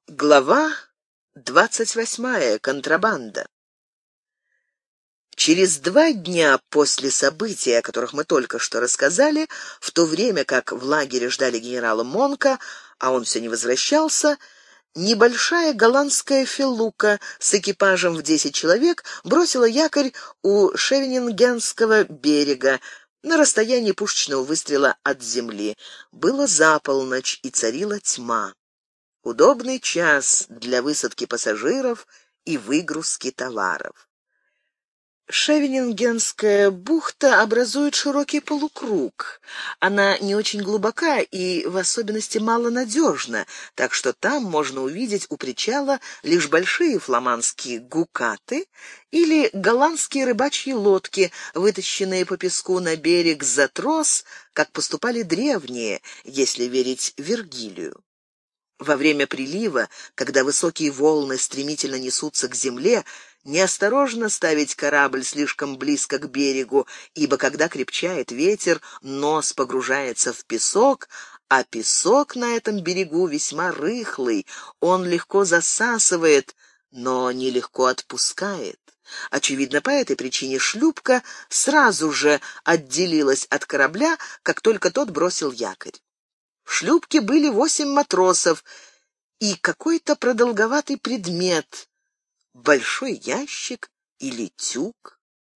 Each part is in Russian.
Глава 28. Контрабанда. Через 2 дня после событий, о которых мы только что рассказали, в то время как в лагере ждали генерала Монка, а он все не возвращался, небольшая голландская фелука с экипажем в 10 человек бросила якорь у Шевенингенского берега на расстоянии пушечного выстрела от земли. Было за полночь, и царила тьма. Удобный час для высадки пассажиров и выгрузки товаров. Шевенингенская бухта образует широкий полукруг. Она не очень глубока и в особенности малонадежна, так что там можно увидеть у причала лишь большие фламандские гукаты или голландские рыбачьи лодки, вытащенные по песку на берег за трос, как поступали древние, если верить Вергилию. Во время прилива, когда высокие волны стремительно несутся к земле, неосторожно ставить корабль слишком близко к берегу, ибо когда крепчает ветер, нос погружается в песок, а песок на этом берегу весьма рыхлый, он легко засасывает, но нелегко отпускает. Очевидно, по этой причине шлюпка сразу же отделилась от корабля, как только тот бросил якорь. В шлюпке были 8 матросов и какой-то продолговатый предмет, большой ящик или тюк.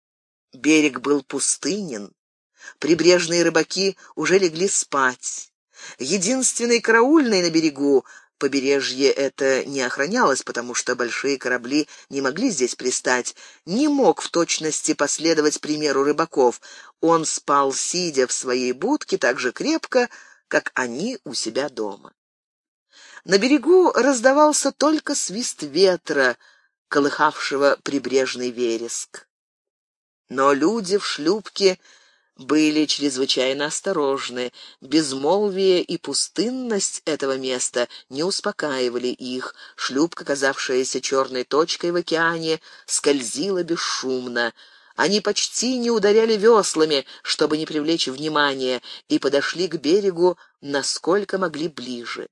Берег был пустынен, прибрежные рыбаки уже легли спать. Единственный караульный на берегу, побережье это не охранялось, потому что большие корабли не могли здесь пристать, не мог в точности последовать примеру рыбаков. Он спал сидя в своей будке так же крепко, как они у себя дома. На берегу раздавался только свист ветра, колыхавшего прибрежный вереск. Но люди в шлюпке были чрезвычайно осторожны. Безмолвие и пустынность этого места не успокаивали их. Шлюпка, казавшаяся черной точкой в океане, скользила бесшумно. Они почти не ударяли веслами, чтобы не привлечь внимания, и подошли к берегу насколько могли ближе.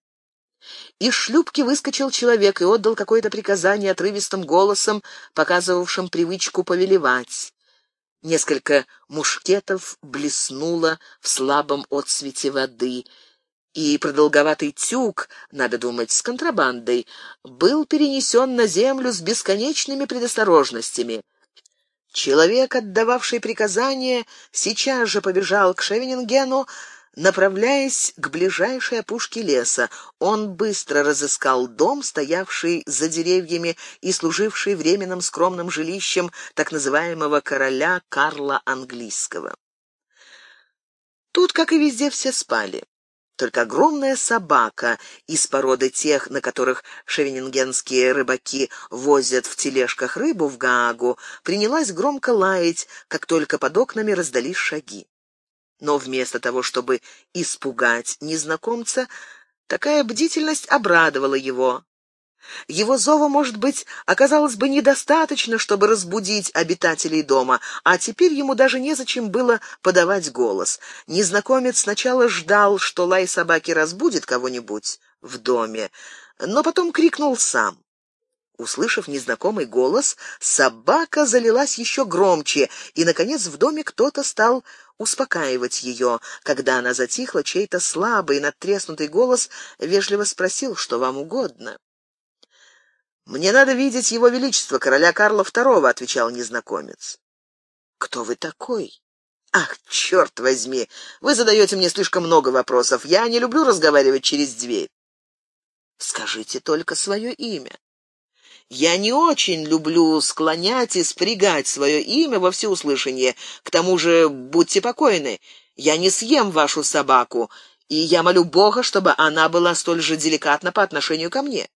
Из шлюпки выскочил человек и отдал какое-то приказание отрывистым голосом, показывавшим привычку повелевать. Несколько мушкетов блеснуло в слабом отсвете воды, и продолговатый тюк, надо думать, с контрабандой, был перенесен на землю с бесконечными предосторожностями. Человек, отдававший приказание, сейчас же побежал к Шевенингену, направляясь к ближайшей опушке леса. Он быстро разыскал дом, стоявший за деревьями и служивший временным скромным жилищем так называемого короля Карла Английского. Тут, как и везде, все спали. Только огромная собака из породы тех, на которых шевенингенские рыбаки возят в тележках рыбу в Гаагу, принялась громко лаять, как только под окнами раздались шаги. Но вместо того, чтобы испугать незнакомца, такая бдительность обрадовала его. Его зова, может быть, оказалось бы недостаточно, чтобы разбудить обитателей дома, а теперь ему даже незачем было подавать голос. Незнакомец сначала ждал, что лай собаки разбудит кого-нибудь в доме, но потом крикнул сам. Услышав незнакомый голос, собака залилась еще громче, и, наконец, в доме кто-то стал успокаивать ее. Когда она затихла, чей-то слабый, надтреснутый голос вежливо спросил, что вам угодно. «Мне надо видеть его величество, короля Карла II», — отвечал незнакомец. «Кто вы такой?» «Ах, черт возьми! Вы задаете мне слишком много вопросов. Я не люблю разговаривать через дверь». «Скажите только свое имя». «Я не очень люблю склонять и спрягать свое имя во всеуслышание. К тому же, будьте покойны, я не съем вашу собаку, и я молю Бога, чтобы она была столь же деликатна по отношению ко мне».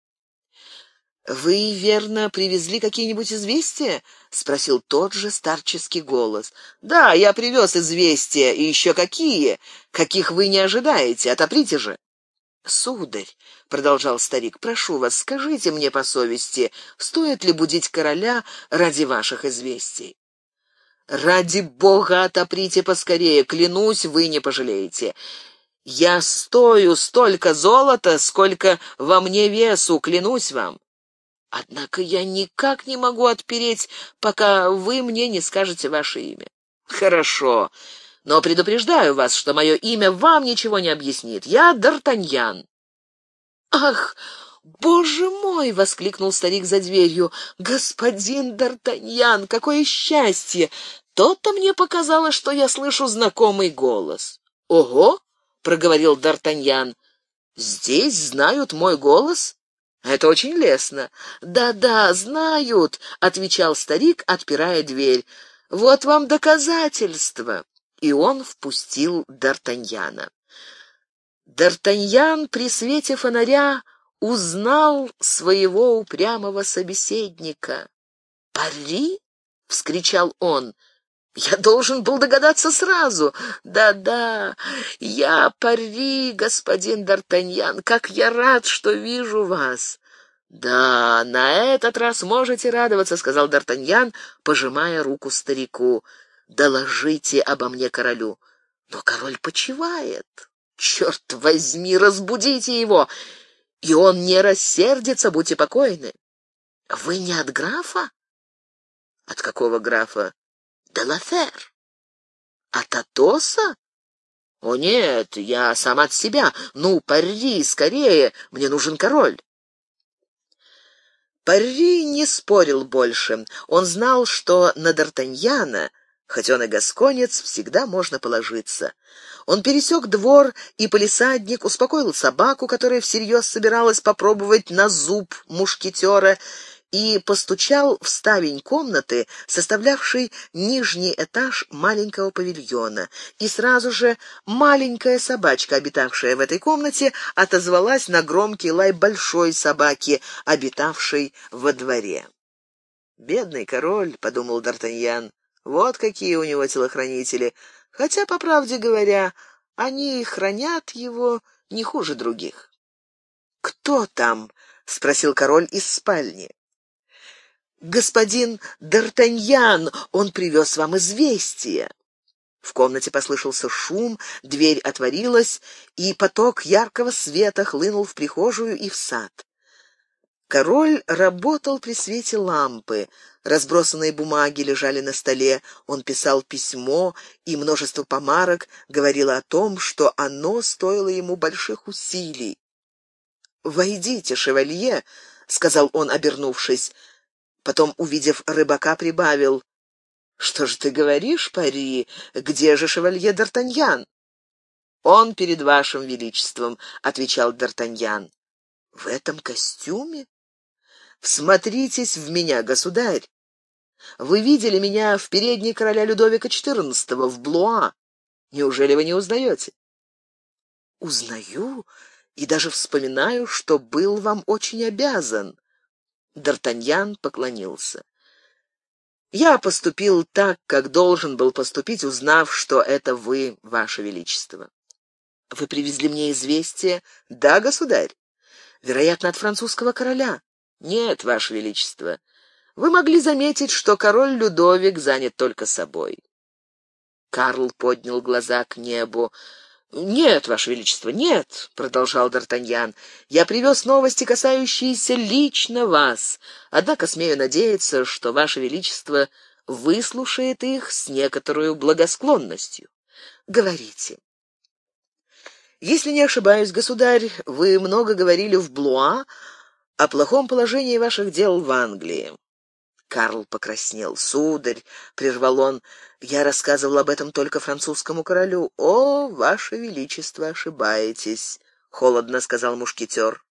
«Вы, верно, привезли какие-нибудь известия?» — спросил тот же старческий голос. «Да, я привез известия, и еще какие, каких вы не ожидаете. Отоприте же». «Сударь», — продолжал старик, — «прошу вас, скажите мне по совести, стоит ли будить короля ради ваших известий?» «Ради Бога, отоприте поскорее, клянусь, вы не пожалеете. Я стою столько золота, сколько во мне весу, клянусь вам. Однако я никак не могу отпереть, пока вы мне не скажете ваше имя. Хорошо, но предупреждаю вас, что мое имя вам ничего не объяснит. Я Д'Артаньян. Ах, боже мой, воскликнул старик за дверью. Господин Д'Артаньян, какое счастье! То-то мне показалось, что я слышу знакомый голос. Ого, проговорил Д'Артаньян. Здесь знают мой голос? Это очень лестно. Да-да, знают, отвечал старик, отпирая дверь. Вот вам доказательство. И он впустил Д'Артаньяна. Д'Артаньян при свете фонаря узнал своего упрямого собеседника. «Пари?» — вскричал он. «Я должен был догадаться сразу. Да-да, я Пари, господин Д'Артаньян. Как я рад, что вижу вас!» «Да, на этот раз можете радоваться», — сказал Д'Артаньян, пожимая руку старику. «Доложите обо мне королю». «Но король почивает. Черт возьми, разбудите его, и он не рассердится, будьте покойны». «Вы не от графа?» «От какого графа?» «Де ла Фер». «От Атоса?» «О нет, я сам от себя. Ну, Пари, скорее, мне нужен король». Пари не спорил больше. Он знал, что на Д'Артаньяна, хоть он и гасконец, всегда можно положиться. Он пересек двор, и палисадник успокоил собаку, которая всерьез собиралась попробовать на зуб мушкетера, и постучал в ставень комнаты, составлявшей нижний этаж маленького павильона. И сразу же маленькая собачка, обитавшая в этой комнате, отозвалась на громкий лай большой собаки, обитавшей во дворе. «Бедный король», — подумал Д'Артаньян, — «вот какие у него телохранители, хотя, по правде говоря, они хранят его не хуже других». «Кто там?» — спросил король из спальни. «Господин Д'Артаньян, он привез вам известие». В комнате послышался шум, дверь отворилась, и поток яркого света хлынул в прихожую и в сад. Король работал при свете лампы. Разбросанные бумаги лежали на столе. Он писал письмо, и множество помарок говорило о том, что оно стоило ему больших усилий. «Войдите, шевалье», — сказал он, обернувшись. Потом, увидев рыбака, прибавил: «Что же ты говоришь, Пари? Где же шевалье Д'Артаньян?» «Он перед вашим величеством», — отвечал Д'Артаньян. «В этом костюме? Всмотритесь в меня, государь. Вы видели меня в передней короля Людовика XIV в Блуа. Неужели вы не узнаете?» «Узнаю и даже вспоминаю, что был вам очень обязан». Д'Артаньян поклонился. «Я поступил так, как должен был поступить, узнав, что это вы, ваше величество». «Вы привезли мне известие?» «Да, государь». «Вероятно, от французского короля?» «Нет, ваше величество. Вы могли заметить, что король Людовик занят только собой». Карл поднял глаза к небу. «Нет, ваше величество, нет», — продолжал Д'Артаньян, — «я привез новости, касающиеся лично вас, однако смею надеяться, что ваше величество выслушает их с некоторой благосклонностью. Говорите». «Если не ошибаюсь, государь, вы много говорили в Блуа о плохом положении ваших дел в Англии». Карл покраснел. «Сударь», — прервал он, — «я рассказывал об этом только французскому королю». «О, ваше величество, ошибаетесь», — холодно сказал мушкетер.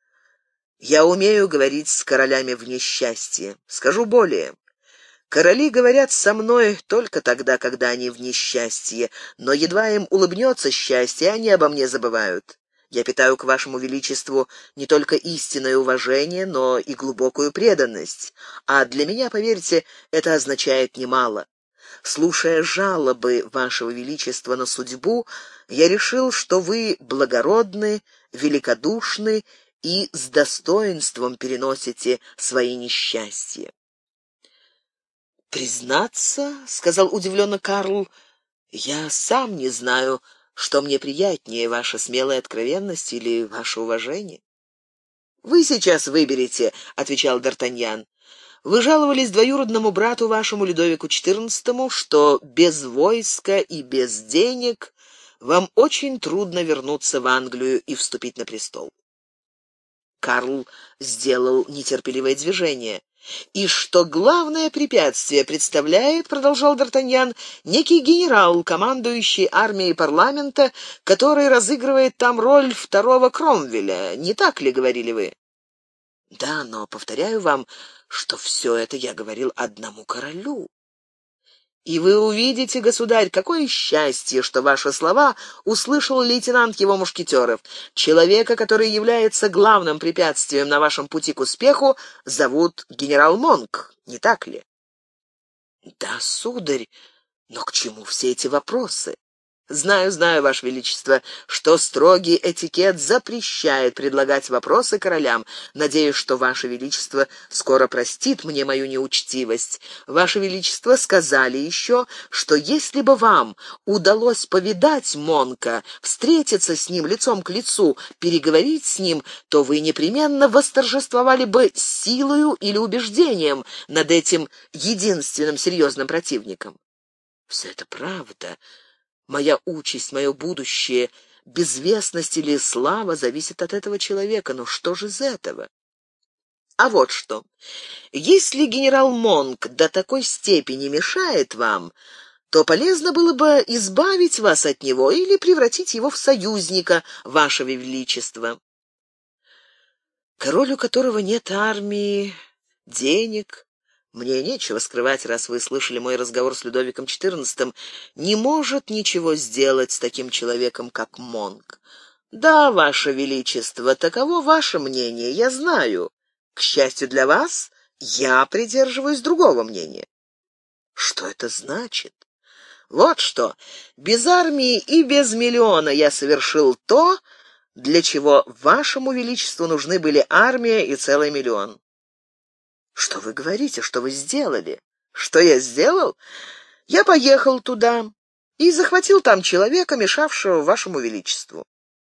«Я умею говорить с королями в несчастье. Скажу более. Короли говорят со мной только тогда, когда они в несчастье, но едва им улыбнется счастье, они обо мне забывают. Я питаю к вашему величеству не только истинное уважение, но и глубокую преданность. А для меня, поверьте, это означает немало. Слушая жалобы вашего величества на судьбу, я решил, что вы благородны, великодушны и с достоинством переносите свои несчастья». «Признаться, — сказал удивленно Карл, — я сам не знаю, Что мне приятнее, ваша смелая откровенность или ваше уважение? Вы сейчас выберете, отвечал Д'Артаньян. Вы жаловались двоюродному брату вашему Людовику XIV, что без войска и без денег вам очень трудно вернуться в Англию и вступить на престол. Карл сделал нетерпеливое движение. «И что главное препятствие представляет, — продолжал Д'Артаньян, — некий генерал, командующий армией парламента, который разыгрывает там роль второго Кромвеля. Не так ли, говорили вы?» «Да, но повторяю вам, что все это я говорил одному королю». «И вы увидите, государь, какое счастье, что ваши слова услышал лейтенант его мушкетеров. Человека, который является главным препятствием на вашем пути к успеху, зовут генерал Монк, не так ли?» «Да, сударь, но к чему все эти вопросы?» Знаю, Ваше Величество, что строгий этикет запрещает предлагать вопросы королям. Надеюсь, что Ваше Величество скоро простит мне мою неучтивость. Ваше Величество сказали еще, что если бы вам удалось повидать Монка, встретиться с ним лицом к лицу, переговорить с ним, то вы непременно восторжествовали бы силою или убеждением над этим единственным серьезным противником. Все это правда. Моя участь, мое будущее, безвестность или слава зависит от этого человека. Но что же из этого? А вот что. Если генерал Монк до такой степени мешает вам, то полезно было бы избавить вас от него или превратить его в союзника, Вашего Величества. Король, у которого нет армии, денег... Мне нечего скрывать, раз вы слышали мой разговор с Людовиком XIV, не может ничего сделать с таким человеком, как Монк. Да, Ваше Величество, таково ваше мнение, я знаю. К счастью для вас, я придерживаюсь другого мнения. Что это значит? Вот что. Без армии и без миллиона я совершил то, для чего Вашему Величеству нужны были армия и целый миллион. Что вы говорите? Что вы сделали? Что я сделал? Я поехал туда и захватил там человека, мешавшего Вашему Величеству.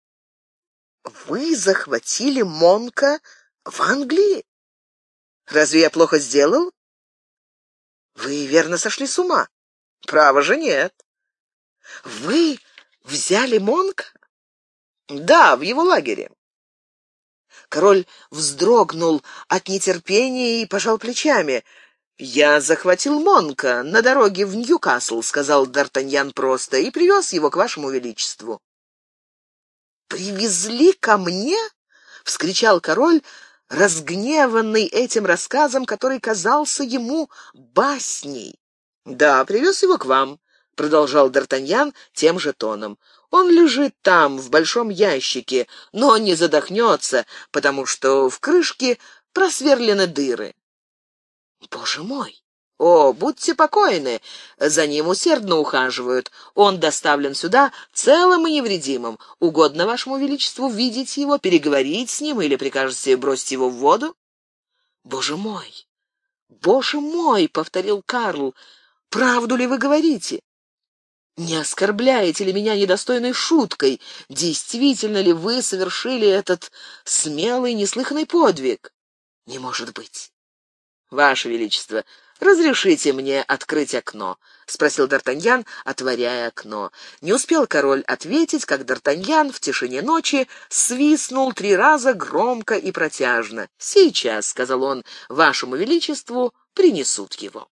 Вы захватили Монка в Англии? Разве я плохо сделал? Вы верно сошли с ума. Право же нет. Вы взяли Монка? Да, в его лагере. Король вздрогнул от нетерпения и пожал плечами. «Я захватил Монка на дороге в Ньюкасл», — сказал Д'Артаньян просто, — «и привез его к Вашему Величеству». «Привезли ко мне?» — вскричал король, разгневанный этим рассказом, который казался ему басней. «Да, привез его к вам», — продолжал Д'Артаньян тем же тоном. «Он лежит там, в большом ящике, но не задохнется, потому что в крышке просверлены дыры». «Боже мой! О, будьте покойны, за ним усердно ухаживают. Он доставлен сюда целым и невредимым. Угодно Вашему Величеству видеть его, переговорить с ним или прикажете бросить его в воду?» «Боже мой! Боже мой!» — повторил Карл. «Правду ли вы говорите? Не оскорбляете ли меня недостойной шуткой? Действительно ли вы совершили этот смелый, неслыханный подвиг? Не может быть. Ваше Величество, разрешите мне открыть окно, спросил Д'Артаньян, отворяя окно. Не успел король ответить, как Д'Артаньян в тишине ночи свистнул 3 раза громко и протяжно. Сейчас, сказал он, Вашему Величеству принесут его.